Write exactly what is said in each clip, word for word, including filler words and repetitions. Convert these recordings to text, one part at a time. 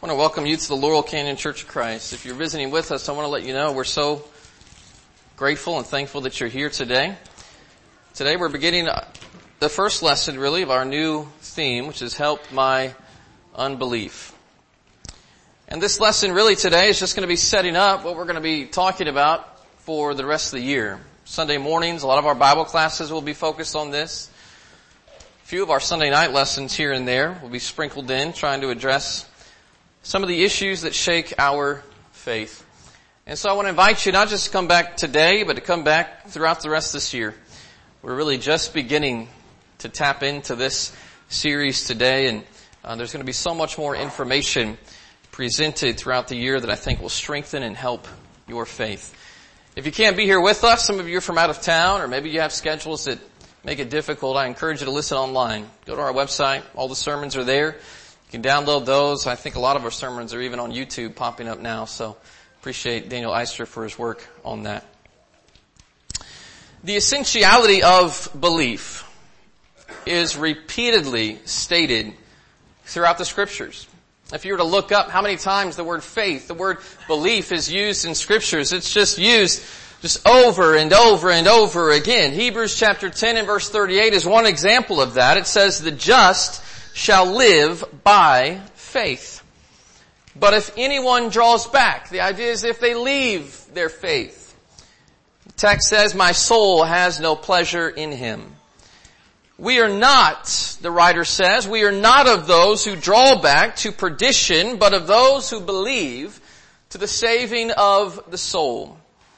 I want to welcome you to the Laurel Canyon Church of Christ. If you're visiting with us, I want to let you know we're so grateful and thankful that you're here today. Today we're beginning the first lesson, really, of our new theme, which is Help My Unbelief. And this lesson really today is just going to be setting up what we're going to be talking about for the rest of the year. Sunday mornings, a lot of our Bible classes will be focused on this. A few of our Sunday night lessons here and there will be sprinkled in, trying to address some of the issues that shake our faith. And so I want to invite you not just to come back today, but to come back throughout the rest of this year. We're really just beginning to tap into this series today, and uh, there's going to be so much more information presented throughout the year that I think will strengthen and help your faith. If you can't be here with us, some of you are from out of town, or maybe you have schedules that make it difficult, I encourage you to listen online. Go to our website. All the sermons are there. You can download those. I think a lot of our sermons are even on YouTube popping up now, so appreciate Daniel Eister for his work on that. The essentiality of belief is repeatedly stated throughout the Scriptures. If you were to look up how many times the word faith, the word belief is used in Scriptures, it's just used just over and over and over again. Hebrews chapter ten and verse thirty-eight is one example of that. It says, "The just shall live by faith. But if anyone draws back," the idea is if they leave their faith. The text says, "My soul has no pleasure in him." We are not, the writer says, we are not of those who draw back to perdition, but of those who believe to the saving of the soul.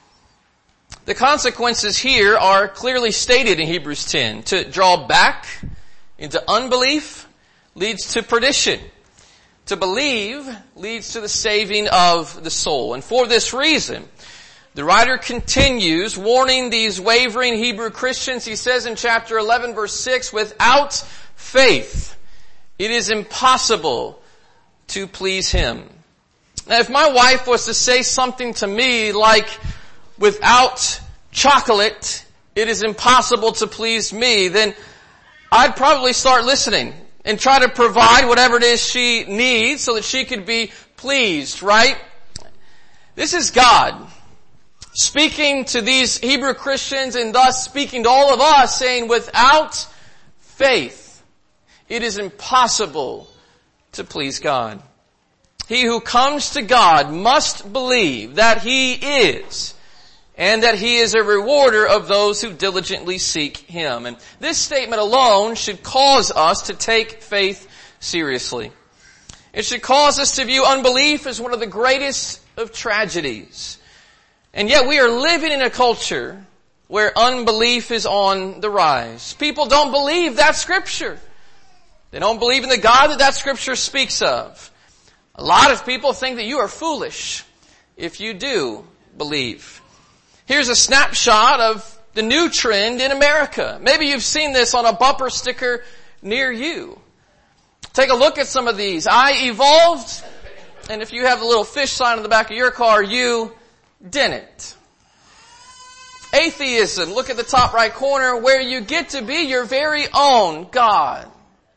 The consequences here are clearly stated in Hebrews ten. To draw back into unbelief leads to perdition. To believe leads to the saving of the soul. And for this reason, the writer continues warning these wavering Hebrew Christians. He says in chapter eleven verse six, "Without faith, it is impossible to please him." Now if my wife was to say something to me like, "Without chocolate, it is impossible to please me," then I'd probably start listening and try to provide whatever it is she needs so that she could be pleased, right? This is God speaking to these Hebrew Christians and thus speaking to all of us, saying without faith, it is impossible to please God. He who comes to God must believe that He is, and that He is a rewarder of those who diligently seek Him. And this statement alone should cause us to take faith seriously. It should cause us to view unbelief as one of the greatest of tragedies. And yet we are living in a culture where unbelief is on the rise. People don't believe that Scripture. They don't believe in the God that that Scripture speaks of. A lot of people think that you are foolish if you do believe. Here's a snapshot of the new trend in America. Maybe you've seen this on a bumper sticker near you. Take a look at some of these. I evolved, and if you have the little fish sign on the back of your car, you didn't. Atheism, look at the top right corner, where you get to be your very own God.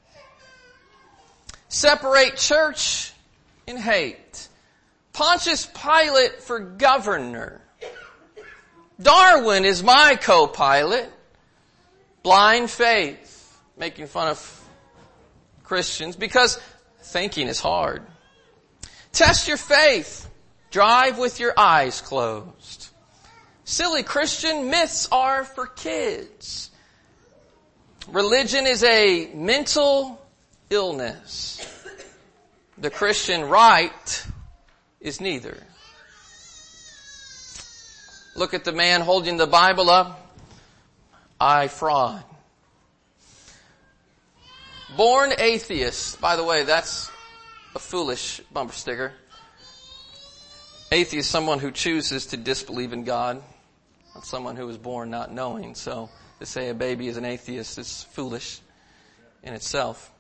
Separate church and hate. Pontius Pilate for governor. Darwin is my co-pilot. Blind faith, making fun of Christians because thinking is hard. Test your faith. Drive with your eyes closed. Silly Christian, myths are for kids. Religion is a mental illness. The Christian right is neither. Look at the man holding the Bible up. I fraud. Born atheist. By the way, that's a foolish bumper sticker. Atheist, someone who chooses to disbelieve in God. Not someone who was born not knowing. So to say a baby is an atheist is foolish in itself.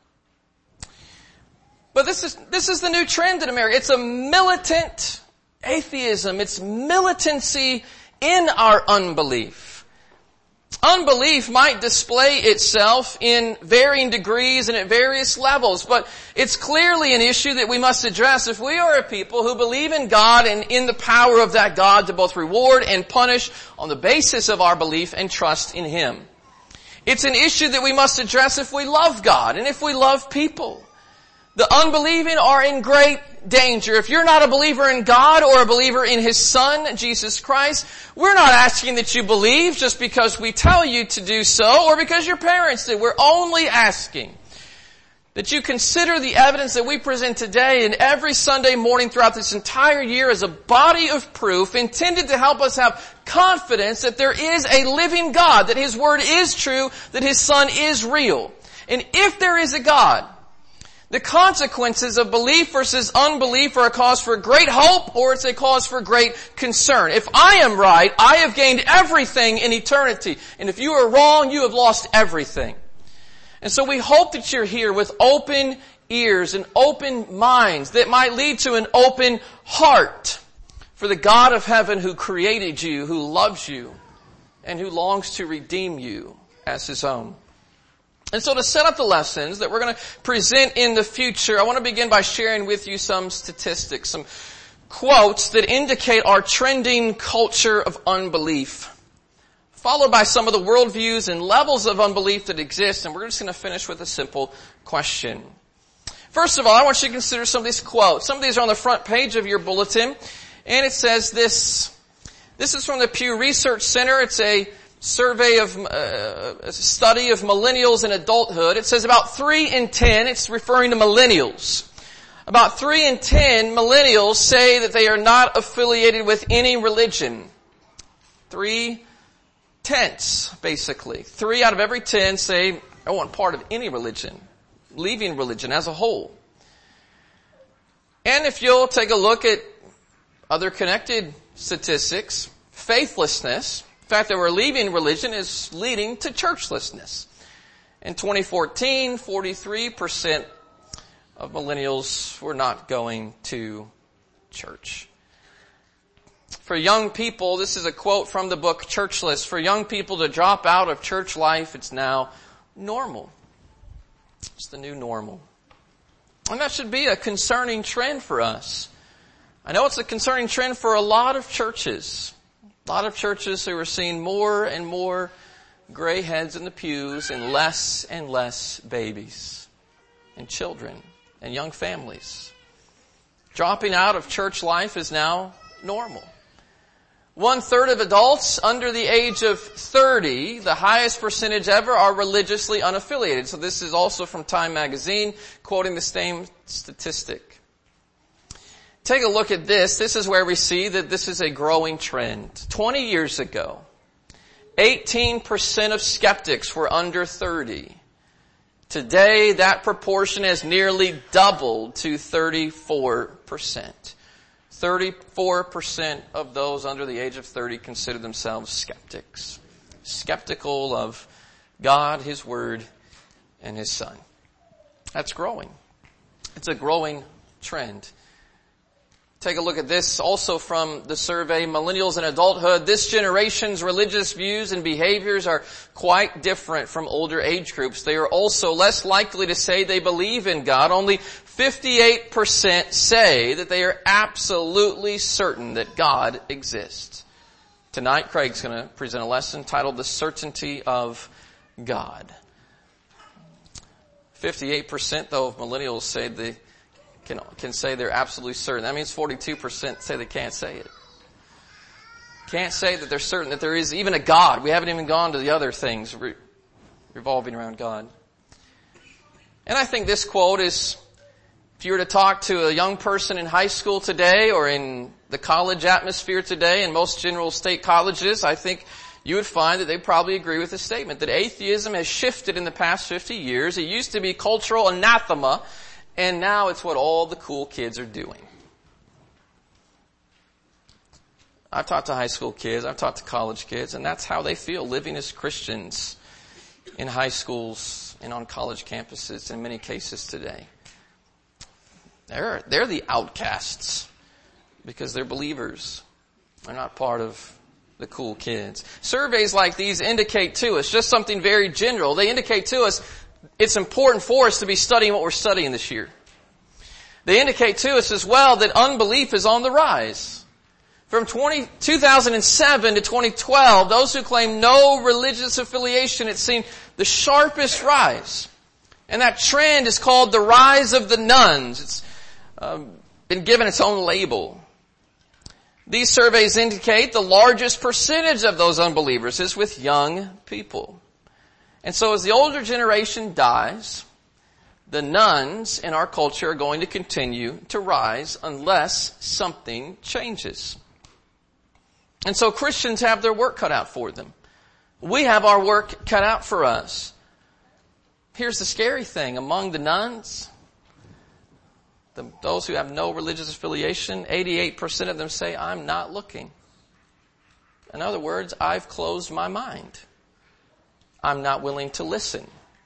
But this is, this is the new trend in America. It's a militant atheism. It's militancy in our unbelief. Unbelief might display itself in varying degrees and at various levels, but it's clearly an issue that we must address if we are a people who believe in God and in the power of that God to both reward and punish on the basis of our belief and trust in Him. It's an issue that we must address if we love God and if we love people. The unbelieving are in great danger. If you're not a believer in God or a believer in His Son, Jesus Christ, we're not asking that you believe just because we tell you to do so or because your parents did. We're only asking that you consider the evidence that we present today and every Sunday morning throughout this entire year as a body of proof intended to help us have confidence that there is a living God, that His Word is true, that His Son is real. And if there is a God, the consequences of belief versus unbelief are a cause for great hope or it's a cause for great concern. If I am right, I have gained everything in eternity. And if you are wrong, you have lost everything. And so we hope that you're here with open ears and open minds that might lead to an open heart for the God of heaven who created you, who loves you, and who longs to redeem you as His own. And so to set up the lessons that we're going to present in the future, I want to begin by sharing with you some statistics, some quotes that indicate our trending culture of unbelief, followed by some of the worldviews and levels of unbelief that exist. And we're just going to finish with a simple question. First of all, I want you to consider some of these quotes. Some of these are on the front page of your bulletin. And it says this, this is from the Pew Research Center. It's a survey of, uh, a study of millennials in adulthood. It says about three in ten, it's referring to millennials. About three in ten millennials say that they are not affiliated with any religion. Three tenths, basically. Three out of every ten say, I want part of any religion, leaving religion as a whole. And if you'll take a look at other connected statistics, faithlessness, the fact that we're leaving religion is leading to churchlessness. In twenty fourteen, forty-three percent of millennials were not going to church. For young people, this is a quote from the book Churchless. For young people to drop out of church life, it's now normal. It's the new normal. And that should be a concerning trend for us. I know it's a concerning trend for a lot of churches. A lot of churches who are seeing more and more gray heads in the pews and less and less babies and children and young families. Dropping out of church life is now normal. One third of adults under the age of thirty, the highest percentage ever, are religiously unaffiliated. So this is also from Time Magazine, quoting the same statistic. Take a look at this. This is where we see that this is a growing trend. twenty years ago, eighteen percent of skeptics were under thirty. Today, that proportion has nearly doubled to thirty-four percent. thirty-four percent of those under the age of thirty consider themselves skeptics. Skeptical of God, His Word, and His Son. That's growing. It's a growing trend. Take a look at this also from the survey, Millennials in Adulthood. This generation's religious views and behaviors are quite different from older age groups. They are also less likely to say they believe in God. Only fifty-eight percent say that they are absolutely certain that God exists. Tonight, Craig's going to present a lesson titled The Certainty of God. fifty-eight percent, though, of millennials say they Can, can say they're absolutely certain. That means forty-two percent say they can't say it. Can't say that they're certain that there is even a God. We haven't even gone to the other things re- revolving around God. And I think this quote is, if you were to talk to a young person in high school today or in the college atmosphere today in most general state colleges, I think you would find that they probably agree with the statement that atheism has shifted in the past fifty years. It used to be cultural anathema, and now it's what all the cool kids are doing. I've talked to high school kids, I've talked to college kids, and that's how they feel living as Christians in high schools and on college campuses in many cases today. They're, they're the outcasts because they're believers. They're not part of the cool kids. Surveys like these indicate to us just something very general. They indicate to us it's important for us to be studying what we're studying this year. They indicate to us as well that unbelief is on the rise. From two thousand seven to twenty twelve, those who claim no religious affiliation, it's seen the sharpest rise. And that trend is called the rise of the nones. It's um, been given its own label. These surveys indicate the largest percentage of those unbelievers is with young people. And so as the older generation dies, the nones in our culture are going to continue to rise unless something changes. And so Christians have their work cut out for them. We have our work cut out for us. Here's the scary thing. Among the nones, the, those who have no religious affiliation, eighty-eight percent of them say, I'm not looking. In other words, I've closed my mind. I'm not willing to listen.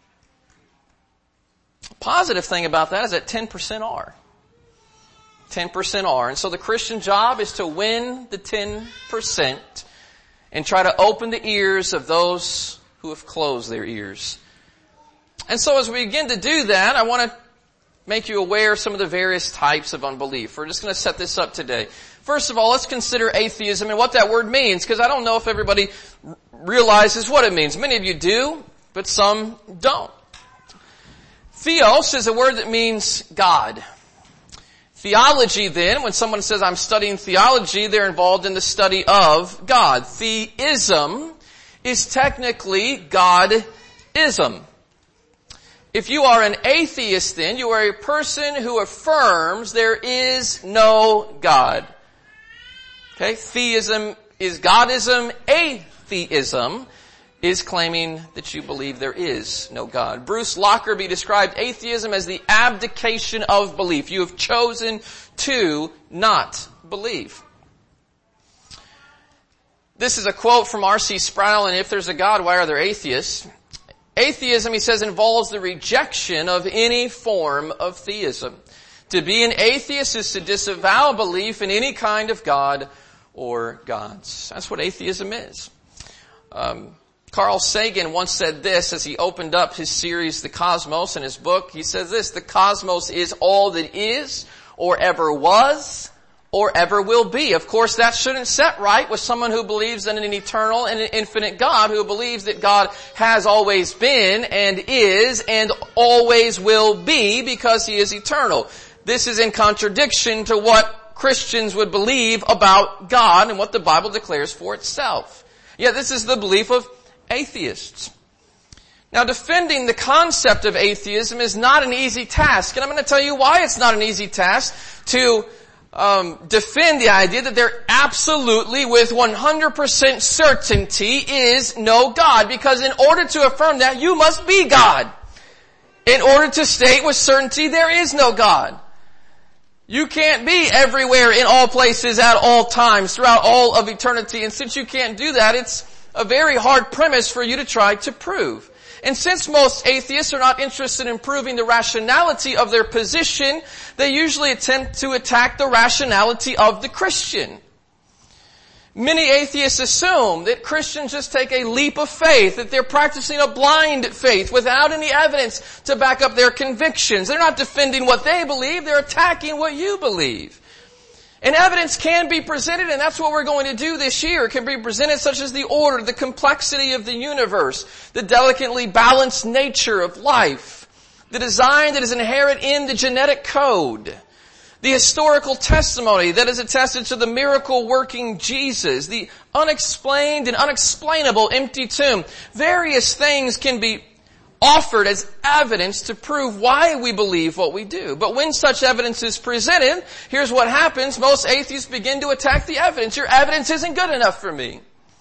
The positive thing about that is that ten percent are. ten percent are. And so the Christian job is to win the ten percent and try to open the ears of those who have closed their ears. And so as we begin to do that, I want to make you aware of some of the various types of unbelief. We're just going to set this up today. First of all, let's consider atheism and what that word means, because I don't know if everybody realizes what it means. Many of you do, but some don't. Theos is a word that means God. Theology then, when someone says I'm studying theology, they're involved in the study of God. Theism is technically Godism. If you are an atheist then, you are a person who affirms there is no God. Okay, theism is Godism. Atheism is claiming that you believe there is no God. Bruce Lockerbie described atheism as the abdication of belief. You have chosen to not believe. This is a quote from R C Sproul, and if there's a God, why are there atheists? Atheism, he says, involves the rejection of any form of theism. To be an atheist is to disavow belief in any kind of God or gods. That's what atheism is. Um, Carl Sagan once said this as he opened up his series, The Cosmos, in his book. He says this: the cosmos is all that is, or ever was, or ever will be. Of course, that shouldn't set right with someone who believes in an eternal and an infinite God, who believes that God has always been and is and always will be because He is eternal. This is in contradiction to what Christians would believe about God and what the Bible declares for itself. Yet this is the belief of atheists. Now, defending the concept of atheism is not an easy task, and I'm going to tell you why it's not an easy task to um, defend the idea that there absolutely, with one hundred percent certainty, is no God. Because in order to affirm that, you must be God. In order to state with certainty there is no God. You can't be everywhere, in all places, at all times, throughout all of eternity. And since you can't do that, it's a very hard premise for you to try to prove. And since most atheists are not interested in proving the rationality of their position, they usually attempt to attack the rationality of the Christian. Many atheists assume that Christians just take a leap of faith, that they're practicing a blind faith without any evidence to back up their convictions. They're not defending what they believe, they're attacking what you believe. And evidence can be presented, and that's what we're going to do this year. It can be presented such as the order, the complexity of the universe, the delicately balanced nature of life, the design that is inherent in the genetic code, the historical testimony that is attested to the miracle-working Jesus, the unexplained and unexplainable empty tomb. Various things can be offered as evidence to prove why we believe what we do. But when such evidence is presented, here's what happens. Most atheists begin to attack the evidence. Your evidence isn't good enough for me.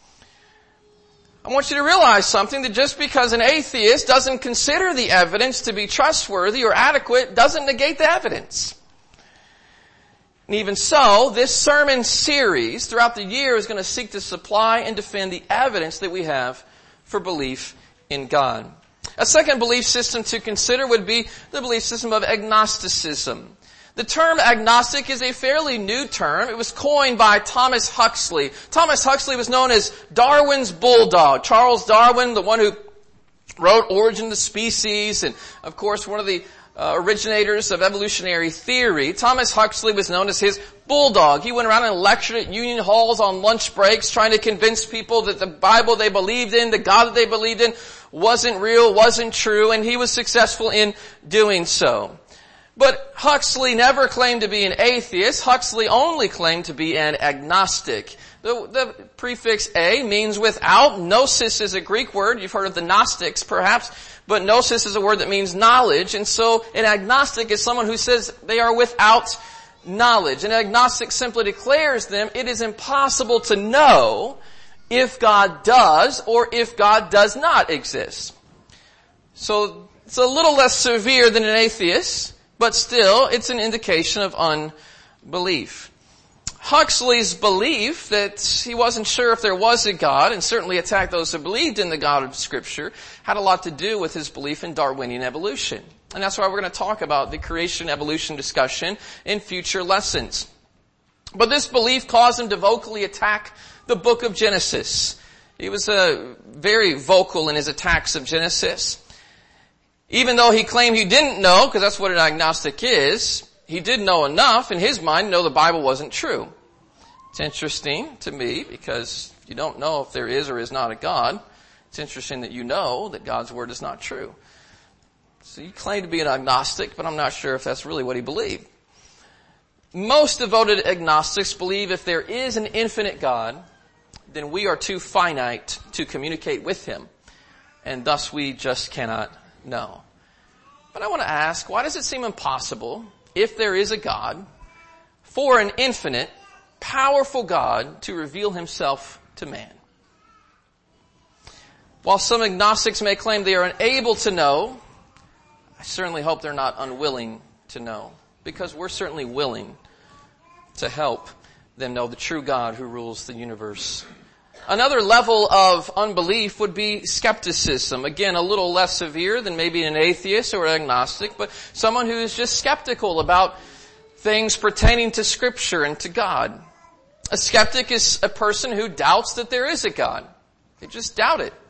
I want you to realize something, that just because an atheist doesn't consider the evidence to be trustworthy or adequate doesn't negate the evidence. And even so, this sermon series throughout the year is going to seek to supply and defend the evidence that we have for belief in God. A second belief system to consider would be the belief system of agnosticism. The term agnostic is a fairly new term. It was coined by Thomas Huxley. Thomas Huxley was known as Darwin's bulldog. Charles Darwin, the one who wrote Origin of the Species, and of course one of the uh, originators of evolutionary theory. Thomas Huxley was known as his bulldog. He went around and lectured at union halls on lunch breaks, trying to convince people that the Bible they believed in, the God that they believed in, wasn't real, wasn't true, and he was successful in doing so. But Huxley never claimed to be an atheist. Huxley only claimed to be an agnostic. The, the prefix a means without. Gnosis is a Greek word. You've heard of the Gnostics, perhaps. But gnosis is a word that means knowledge. And so an agnostic is someone who says they are without knowledge. An agnostic simply declares them it is impossible to know if God does or if God does not exist. So it's a little less severe than an atheist. But still, it's an indication of unbelief. Huxley's belief that he wasn't sure if there was a God, and certainly attacked those who believed in the God of Scripture, had a lot to do with his belief in Darwinian evolution. And that's why we're going to talk about the creation-evolution discussion in future lessons. But this belief caused him to vocally attack the book of Genesis. He was uh, very vocal in his attacks of Genesis. Even though he claimed he didn't know, because that's what an agnostic is, he did know enough in his mind to know the Bible wasn't true. It's interesting to me because you don't know if there is or is not a God. It's interesting that you know that God's word is not true. So you claim to be an agnostic, but I'm not sure if that's really what he believed. Most devoted agnostics believe if there is an infinite God, then we are too finite to communicate with him, and thus we just cannot know. But I want to ask, why does it seem impossible, if there is a God, for an infinite, powerful God to reveal himself to man? While some agnostics may claim they are unable to know, I certainly hope they're not unwilling to know, because we're certainly willing to help them know the true God who rules the universe. Another level of unbelief would be skepticism. Again, a little less severe than maybe an atheist or an agnostic, but someone who is just skeptical about things pertaining to Scripture and to God. A skeptic is a person who doubts that there is a God. They just doubt it.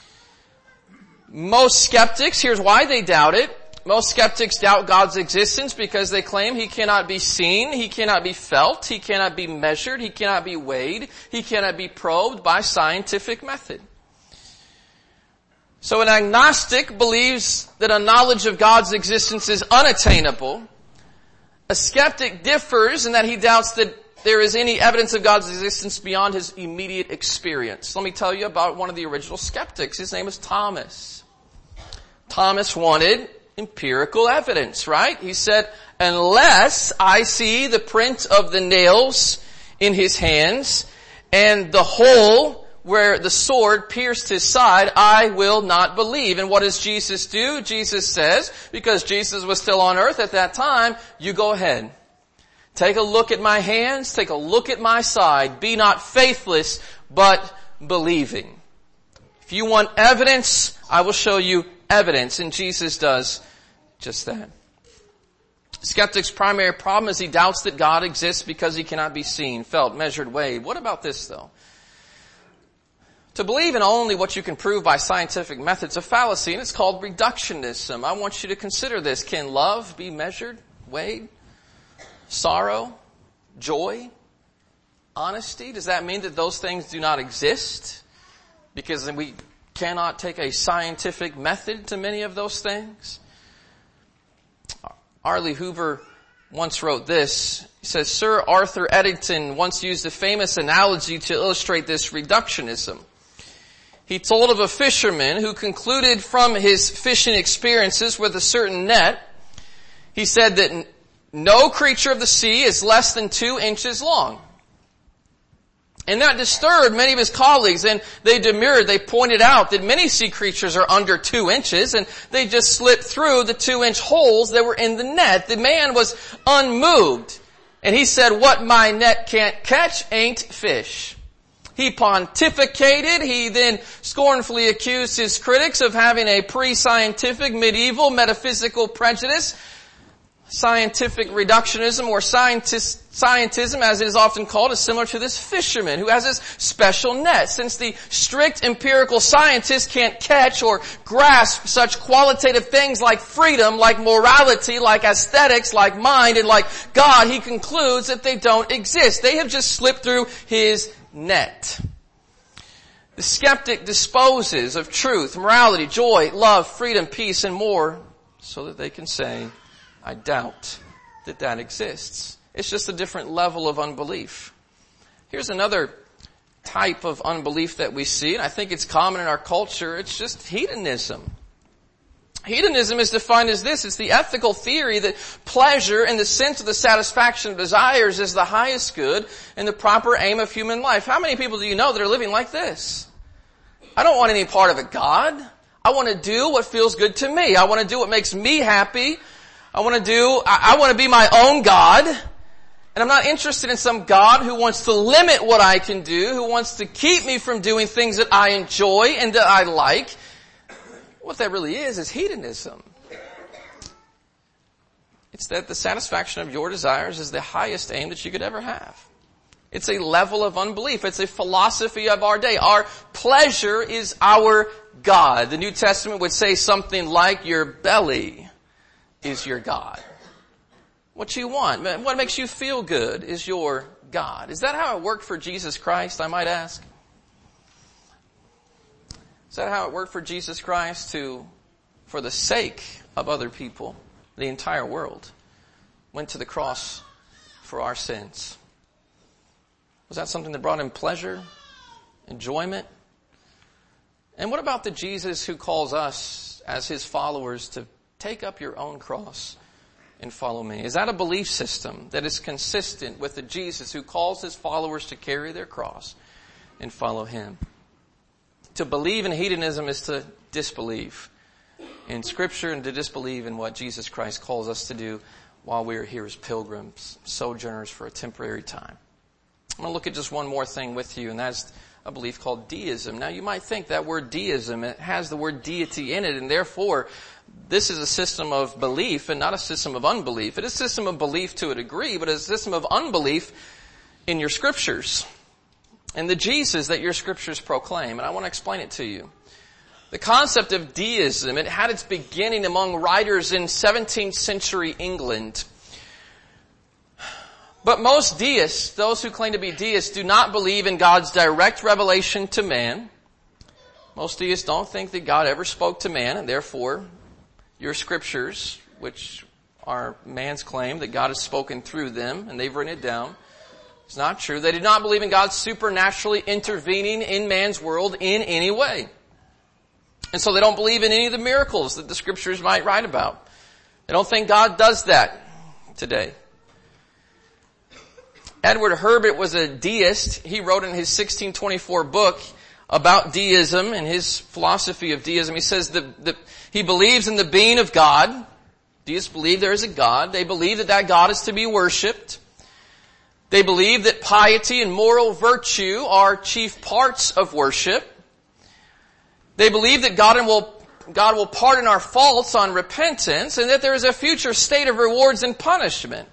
Most skeptics, here's why they doubt it. Most skeptics doubt God's existence because they claim he cannot be seen, he cannot be felt, he cannot be measured, he cannot be weighed, he cannot be probed by scientific method. So an agnostic believes that a knowledge of God's existence is unattainable. A skeptic differs in that he doubts that there is any evidence of God's existence beyond his immediate experience. Let me tell you about one of the original skeptics. His name was Thomas. Thomas wanted empirical evidence, right? He said, unless I see the print of the nails in his hands and the hole where the sword pierced his side, I will not believe. And what does Jesus do? Jesus says, because Jesus was still on earth at that time, you go ahead. Take a look at my hands, take a look at my side. Be not faithless, but believing. If you want evidence, I will show you evidence. And Jesus does just that. Skeptic's primary problem is he doubts that God exists because he cannot be seen, felt, measured, weighed. What about this though? To believe in only what you can prove by scientific methods is a fallacy, and it's called reductionism. I want you to consider this. Can love be measured, weighed? Sorrow? Joy? Honesty? Does that mean that those things do not exist? Because then we cannot take a scientific method to many of those things? R. Lee Hoover once wrote this. He says, Sir Arthur Eddington once used a famous analogy to illustrate this reductionism. He told of a fisherman who concluded from his fishing experiences with a certain net, he said that no creature of the sea is less than two inches long. And that disturbed many of his colleagues, and they demurred. They pointed out that many sea creatures are under two inches, and they just slipped through the two-inch holes that were in the net. The man was unmoved, and he said, what my net can't catch ain't fish. He pontificated. He then scornfully accused his critics of having a pre-scientific, medieval, metaphysical prejudice. Scientific reductionism, or scientist, scientism as it is often called, is similar to this fisherman who has this special net. Since the strict empirical scientist can't catch or grasp such qualitative things like freedom, like morality, like aesthetics, like mind, and like God, he concludes that they don't exist. They have just slipped through his net. The skeptic disposes of truth, morality, joy, love, freedom, peace, and more so that they can say, I doubt that that exists. It's just a different level of unbelief. Here's another type of unbelief that we see, and I think it's common in our culture. It's just hedonism. Hedonism is defined as this. It's the ethical theory that pleasure in the sense of the satisfaction of desires is the highest good and the proper aim of human life. How many people do you know that are living like this? I don't want any part of a God. I want to do what feels good to me. I want to do what makes me happy. I want to do, I, I want to be my own God. And I'm not interested in some God who wants to limit what I can do, who wants to keep me from doing things that I enjoy and that I like. What that really is, is hedonism. It's that the satisfaction of your desires is the highest aim that you could ever have. It's a level of unbelief. It's a philosophy of our day. Our pleasure is our God. The New Testament would say something like, your belly is your God. What you want, what makes you feel good is your God. Is that how it worked for Jesus Christ, I might ask? Is that how it worked for Jesus Christ to, for the sake of other people, the entire world, went to the cross for our sins? Was that something that brought him pleasure, enjoyment? And what about the Jesus who calls us as his followers to take up your own cross and follow me? Is that a belief system that is consistent with the Jesus who calls his followers to carry their cross and follow him? To believe in hedonism is to disbelieve in Scripture and to disbelieve in what Jesus Christ calls us to do while we are here as pilgrims, sojourners for a temporary time. I'm going to look at just one more thing with you, and that's a belief called deism. Now, you might think that word deism, it has the word deity in it, and therefore, this is a system of belief and not a system of unbelief. It is a system of belief to a degree, but it's a system of unbelief in your Scriptures and the Jesus that your Scriptures proclaim. And I want to explain it to you. The concept of deism, it had its beginning among writers in seventeenth century England. But most deists, those who claim to be deists, do not believe in God's direct revelation to man. Most deists don't think that God ever spoke to man, and therefore your Scriptures, which are man's claim that God has spoken through them, and they've written it down, it's not true. They do not believe in God supernaturally intervening in man's world in any way. And so they don't believe in any of the miracles that the Scriptures might write about. They don't think God does that today. Edward Herbert was a deist. He wrote in his sixteen twenty-four book about deism and his philosophy of deism. He says that, that he believes in the being of God. Deists believe there is a God. They believe that that God is to be worshipped. They believe that piety and moral virtue are chief parts of worship. They believe that God will, God will pardon our faults on repentance, and that there is a future state of rewards and punishment.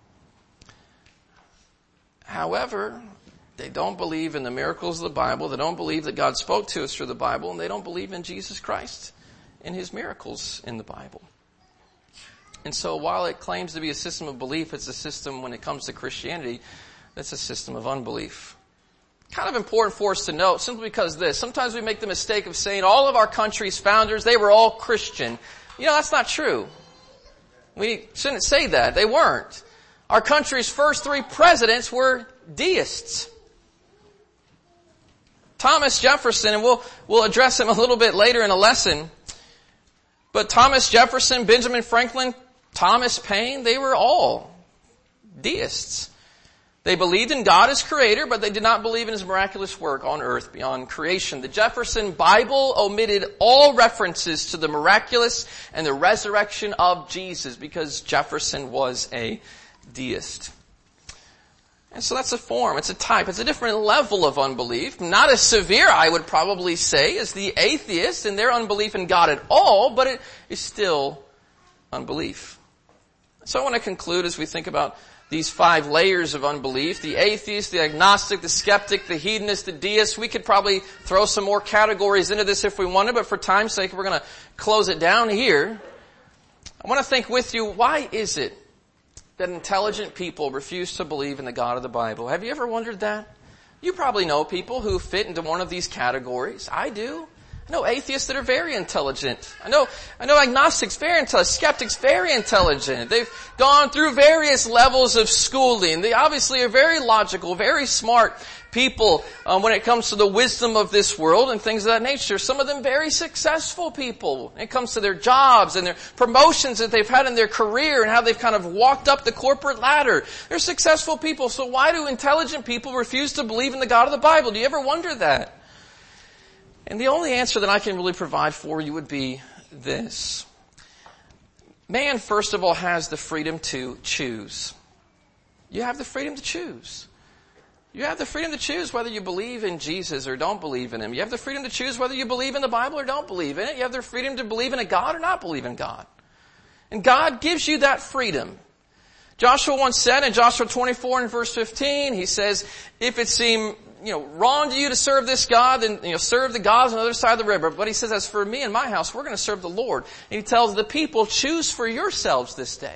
However, they don't believe in the miracles of the Bible. They don't believe that God spoke to us through the Bible, and they don't believe in Jesus Christ and his miracles in the Bible. And so while it claims to be a system of belief, it's a system, when it comes to Christianity, that's a system of unbelief. Kind of important for us to note, simply because this. Sometimes we make the mistake of saying all of our country's founders, they were all Christian. You know, that's not true. We shouldn't say that. They weren't. Our country's first three presidents were deists. Thomas Jefferson, and we'll, we'll address him a little bit later in a lesson, but Thomas Jefferson, Benjamin Franklin, Thomas Paine, they were all deists. They believed in God as creator, but they did not believe in his miraculous work on earth beyond creation. The Jefferson Bible omitted all references to the miraculous and the resurrection of Jesus because Jefferson was a deist. And so that's a form, it's a type, it's a different level of unbelief. Not as severe, I would probably say, as the atheists and their unbelief in God at all, but it is still unbelief. So I want to conclude as we think about these five layers of unbelief: the atheist, the agnostic, the skeptic, the hedonist, the deist. We could probably throw some more categories into this if we wanted, but for time's sake, we're going to close it down here. I want to think with you, why is it that intelligent people refuse to believe in the God of the Bible? Have you ever wondered that? You probably know people who fit into one of these categories. I do. I know atheists that are very intelligent. I know, I know agnostics very intelligent, skeptics very intelligent. They've gone through various levels of schooling. They obviously are very logical, very smart people um, when it comes to the wisdom of this world and things of that nature. Some of them very successful people when it comes to their jobs and their promotions that they've had in their career and how they've kind of walked up the corporate ladder. They're successful people. So why do intelligent people refuse to believe in the God of the Bible? Do you ever wonder that? And the only answer that I can really provide for you would be this. Man, first of all, has the freedom to choose. You have the freedom to choose. You have the freedom to choose whether you believe in Jesus or don't believe in Him. You have the freedom to choose whether you believe in the Bible or don't believe in it. You have the freedom to believe in a God or not believe in God. And God gives you that freedom. Joshua once said in Joshua twenty-four and verse fifteen, he says, if it seem, you know, wrong to you to serve this God, then, you know, serve the gods on the other side of the river. But he says, as for me and my house, we're going to serve the Lord. And he tells the people, choose for yourselves this day.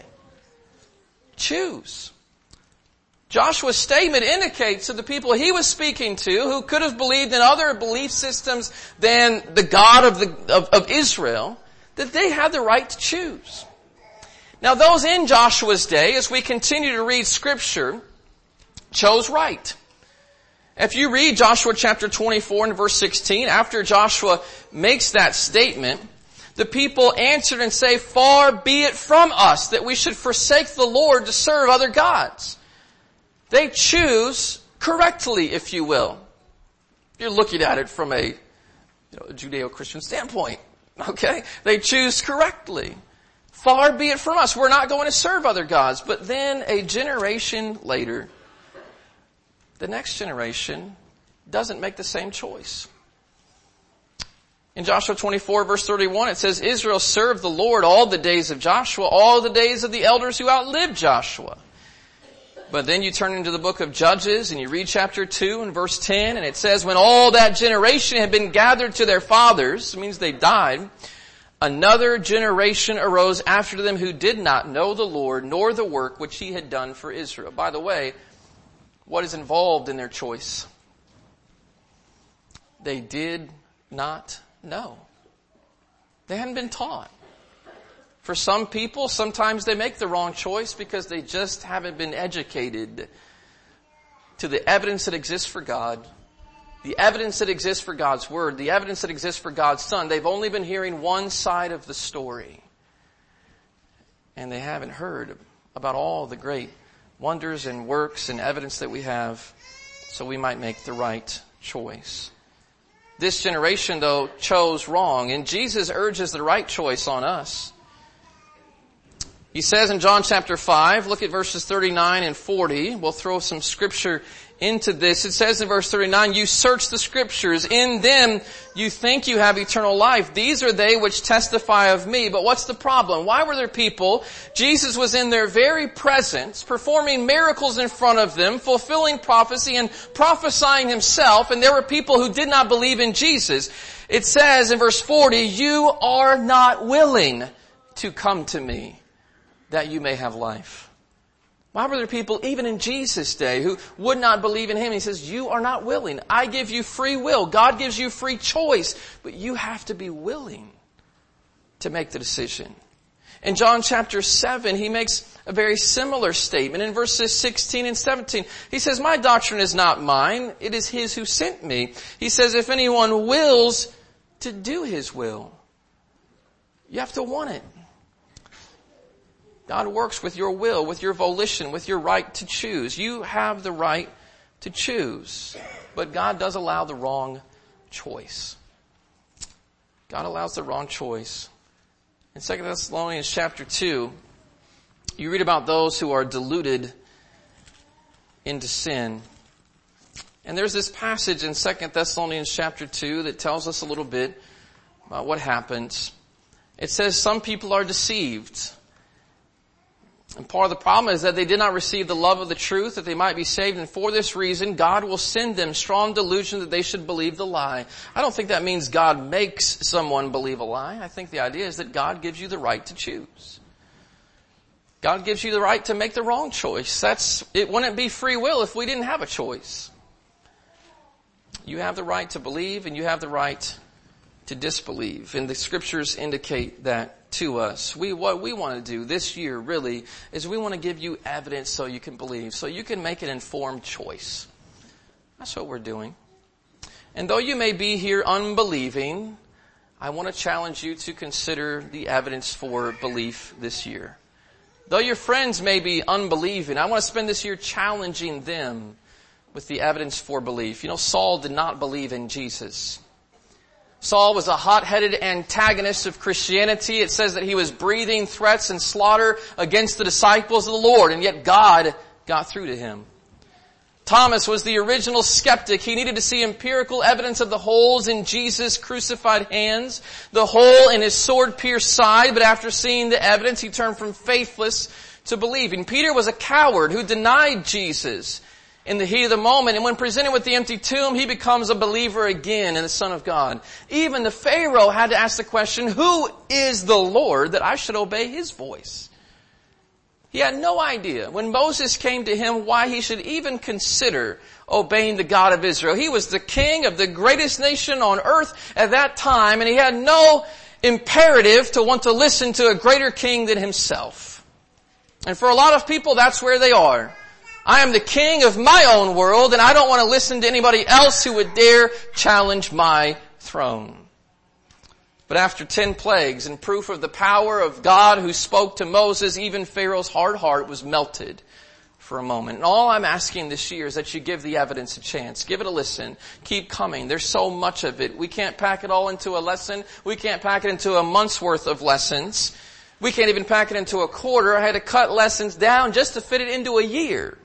Choose. Joshua's statement indicates to the people he was speaking to, who could have believed in other belief systems than the God of, the, of, of Israel, that they had the right to choose. Now those in Joshua's day, as we continue to read Scripture, chose right. If you read Joshua chapter twenty-four and verse sixteen, after Joshua makes that statement, the people answered and say, far be it from us that we should forsake the Lord to serve other gods. They choose correctly, if you will. You're looking at it from a, you know, a Judeo-Christian standpoint. Okay? They choose correctly. Far be it from us. We're not going to serve other gods. But then a generation later, the next generation doesn't make the same choice. In Joshua twenty-four verse thirty-one, it says, Israel served the Lord all the days of Joshua, all the days of the elders who outlived Joshua. But then you turn into the book of Judges and you read chapter two and verse ten, and it says, when all that generation had been gathered to their fathers, it means they died, another generation arose after them who did not know the Lord nor the work which He had done for Israel. By the way, what is involved in their choice? They did not know. They hadn't been taught. For some people, sometimes they make the wrong choice because they just haven't been educated to the evidence that exists for God, the evidence that exists for God's Word, the evidence that exists for God's Son. They've only been hearing one side of the story. And they haven't heard about all the great wonders and works and evidence that we have, so we might make the right choice. This generation, though, chose wrong, and Jesus urges the right choice on us. He says in John chapter five, look at verses thirty-nine and forty. We'll throw some scripture into this. It says in verse thirty-nine, you search the scriptures. In them you think you have eternal life. These are they which testify of me. But what's the problem? Why were there people? Jesus was in their very presence, performing miracles in front of them, fulfilling prophecy and prophesying Himself. And there were people who did not believe in Jesus. It says in verse forty, you are not willing to come to me, that you may have life. Why were there people, even in Jesus' day, who would not believe in Him? He says, you are not willing. I give you free will. God gives you free choice. But you have to be willing to make the decision. In John chapter seven, He makes a very similar statement. In verses sixteen and seventeen, He says, my doctrine is not mine. It is His who sent me. He says, if anyone wills to do His will, you have to want it. God works with your will, with your volition, with your right to choose. You have the right to choose. But God does allow the wrong choice. God allows the wrong choice. In Second Thessalonians chapter two, you read about those who are deluded into sin. And there's this passage in Second Thessalonians chapter two that tells us a little bit about what happens. It says some people are deceived. And part of the problem is that they did not receive the love of the truth that they might be saved, and for this reason God will send them strong delusion that they should believe the lie. I don't think that means God makes someone believe a lie. I think the idea is that God gives you the right to choose. God gives you the right to make the wrong choice. That's, it wouldn't be free will if we didn't have a choice. You have the right to believe and you have the right to disbelieve. And the scriptures indicate that to us. We, what we want to do this year really is we want to give you evidence so you can believe, so you can make an informed choice. That's what we're doing. And though you may be here unbelieving, I want to challenge you to consider the evidence for belief this year. Though your friends may be unbelieving, I want to spend this year challenging them with the evidence for belief. You know, Saul did not believe in Jesus. Saul was a hot-headed antagonist of Christianity. It says that he was breathing threats and slaughter against the disciples of the Lord, and yet God got through to him. Thomas was the original skeptic. He needed to see empirical evidence of the holes in Jesus' crucified hands, the hole in his sword-pierced side, but after seeing the evidence, he turned from faithless to believing. Peter was a coward who denied Jesus in the heat of the moment, and when presented with the empty tomb, he becomes a believer again in the Son of God. Even the Pharaoh had to ask the question, who is the Lord that I should obey his voice? He had no idea when Moses came to him why he should even consider obeying the God of Israel. He was the king of the greatest nation on earth at that time, and he had no imperative to want to listen to a greater king than himself. And for a lot of people, that's where they are. I am the king of my own world, and I don't want to listen to anybody else who would dare challenge my throne. But after ten plagues and proof of the power of God who spoke to Moses, even Pharaoh's hard heart was melted for a moment. And all I'm asking this year is that you give the evidence a chance. Give it a listen. Keep coming. There's so much of it. We can't pack it all into a lesson. We can't pack it into a month's worth of lessons. We can't even pack it into a quarter. I had to cut lessons down just to fit it into a year.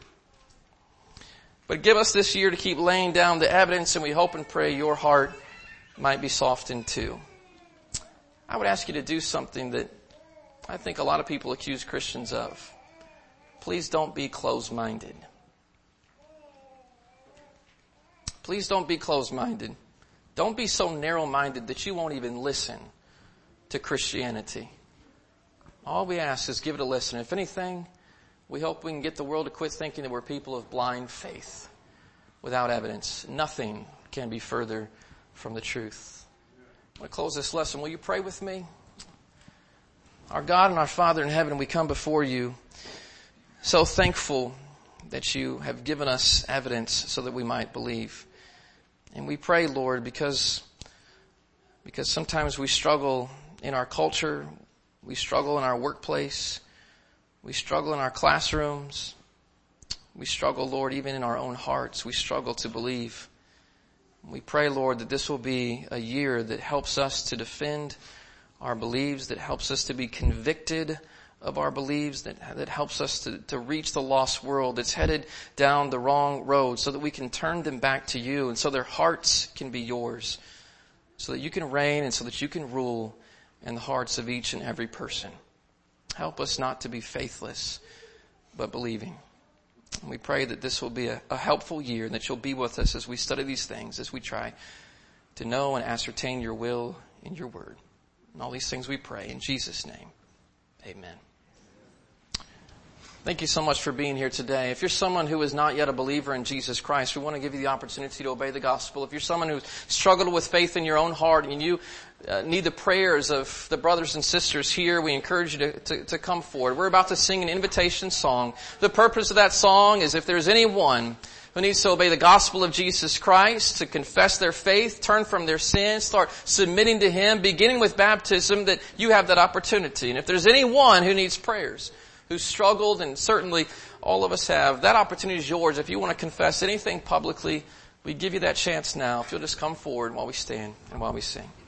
But give us this year to keep laying down the evidence, and we hope and pray your heart might be softened too. I would ask you to do something that I think a lot of people accuse Christians of. Please don't be closed-minded. Please don't be closed-minded. Don't be so narrow-minded that you won't even listen to Christianity. All we ask is give it a listen. If anything, we hope we can get the world to quit thinking that we're people of blind faith without evidence. Nothing can be further from the truth. I'm going to close this lesson. Will you pray with me? Our God and our Father in heaven, we come before you so thankful that you have given us evidence so that we might believe. And we pray, Lord, because, because sometimes we struggle in our culture, we struggle in our workplace, we struggle in our classrooms, we struggle, Lord, even in our own hearts. We struggle to believe. We pray, Lord, that this will be a year that helps us to defend our beliefs, that helps us to be convicted of our beliefs, that, that helps us to, to reach the lost world that's headed down the wrong road so that we can turn them back to you and so their hearts can be yours, so that you can reign and so that you can rule in the hearts of each and every person. Help us not to be faithless, but believing. We pray that this will be a, a helpful year and that you'll be with us as we study these things, as we try to know and ascertain your will in your word. And all these things we pray in Jesus' name. Amen. Thank you so much for being here today. If you're someone who is not yet a believer in Jesus Christ, we want to give you the opportunity to obey the gospel. If you're someone who's struggled with faith in your own heart and you uh, need the prayers of the brothers and sisters here, we encourage you to, to, to come forward. We're about to sing an invitation song. The purpose of that song is if there's anyone who needs to obey the gospel of Jesus Christ, to confess their faith, turn from their sins, start submitting to Him, beginning with baptism, that you have that opportunity. And if there's anyone who needs prayers, who's struggled, and certainly all of us have, that opportunity is yours. If you want to confess anything publicly, we give you that chance now. If you'll just come forward while we stand and while we sing.